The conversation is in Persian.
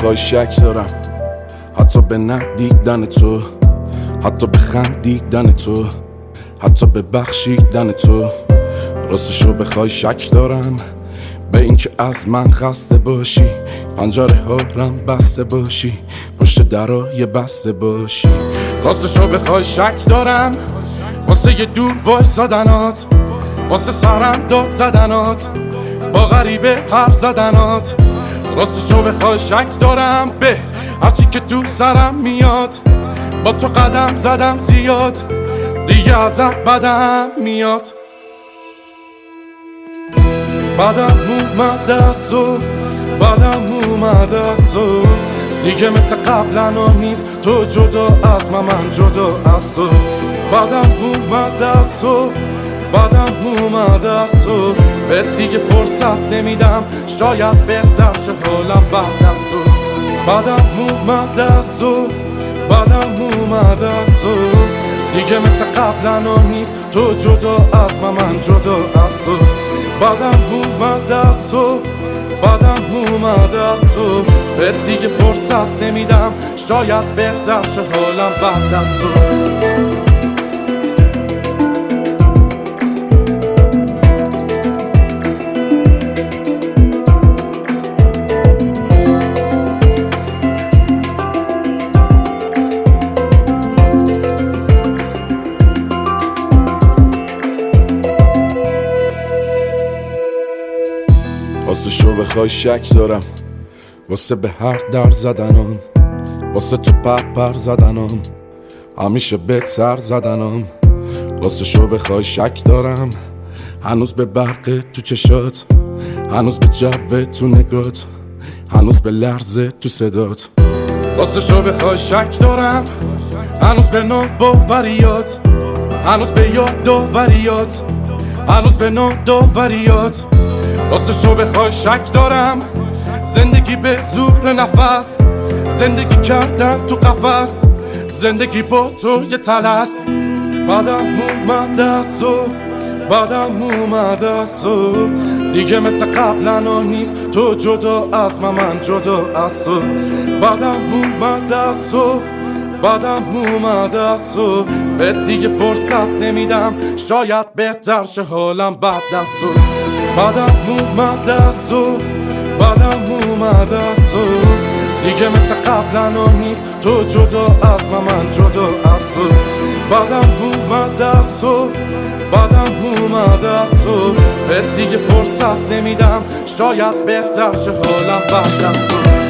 بخوای شک دارم، حتی به ندیدن تو، حتی به خندیدن تو، حتی به بخشیدن تو. راستشو بخوای شک دارم به اینکه از من خسته باشی، پنجره ها رم بسته باشی، پشت درای بسته باشی. راستشو بخوای شک دارم واسه یه دور وای زدنات، واسه سرم داد زدنات، با غریبه حرف زدنات. راستشو بخوای شک دارم به هرچی که تو سرم میاد، با تو قدم زدم زیاد، دیگه ازت بدم میاد. بدم اومد از تو، بدم اومد از تو، دیگه مثل قبلا نیست تو جدا از من جدا از تو. بدم اومد از تو، بدم اومد از تو، به دیگه فرصت نمیدم، شاید بهتر شه حالم بعد از تو. بدم اومد از تو، بدم اومد از تو، دیگه مثل قبلا نیست تو جدا از من جدا از تو. بدم اومد از تو، بدم اومد از تو، به دیگه فرصت نمیدم، شاید بهتر شه حالم بعد از تو. راستشو بخوای شک دارم واسه به هر در زدنم، واسه تو پر زدنم، همیشه بهت سر زدنم. راستشو بخوای شک دارم هنوز به برق تو چشات، هنوز به جو تو نگات، هنوز به لرزه تو صدات. راستشو بخوای شک دارم هنوز به ناباوریات، هنوز به یادآوریات، هنوز به ناداوریات. راستشو بخوای شک دارم زندگی به زور نفس، زندگی کردن تو قفس، زندگی با تو یه طلس. بدم اومد از تو، بدم اومد از تو، دیگه مثل قبلا نیست تو جدا از من جدا از تو. بدم اومد از تو، بدم اومد از تو، به دیگه فرصت نمیدم، شاید بهتر شه حالم بعد از تو. بدم اومد از تو، بدم اومد از تو، دیگه مثل قبلا نیست تو جدا از من جدا از تو. بدم اومد از تو، بدم اومد از تو، به دیگه فرصت نمیدم، شاید بهتر شه حالم بعد از تو.